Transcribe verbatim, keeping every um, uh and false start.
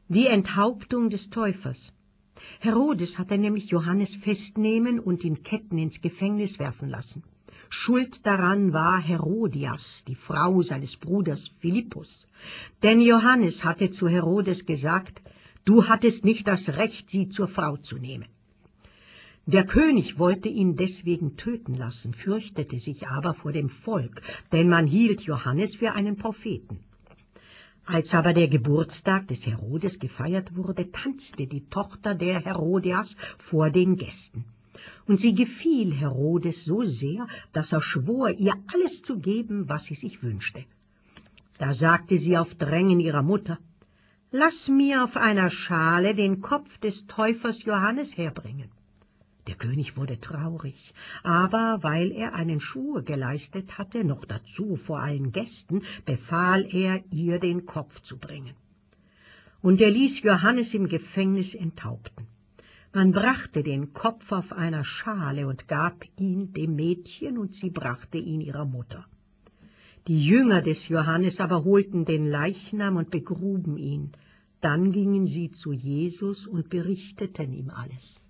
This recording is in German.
Die Enthauptung des Täufers. Herodes hatte nämlich Johannes festnehmen und in Ketten ins Gefängnis werfen lassen. Schuld daran war Herodias, die Frau seines Bruders Philippus. Denn Johannes hatte zu Herodes gesagt, du hattest nicht das Recht, sie zur Frau zu nehmen. Der König wollte ihn deswegen töten lassen, fürchtete sich aber vor dem Volk, denn man hielt Johannes für einen Propheten. Als aber der Geburtstag des Herodes gefeiert wurde, tanzte die Tochter der Herodias vor den Gästen. Und sie gefiel Herodes so sehr, dass er schwor, ihr alles zu geben, was sie sich wünschte. Da sagte sie auf Drängen ihrer Mutter, »Lass mir auf einer Schale den Kopf des Täufers Johannes herbringen.« Der König wurde traurig, aber weil er einen Schwur geleistet hatte, noch dazu vor allen Gästen, befahl er, ihr den Kopf zu bringen. Und er ließ Johannes im Gefängnis enthaupten. Man brachte den Kopf auf einer Schale und gab ihn dem Mädchen, und sie brachte ihn ihrer Mutter. Die Jünger des Johannes aber holten den Leichnam und begruben ihn. Dann gingen sie zu Jesus und berichteten ihm alles.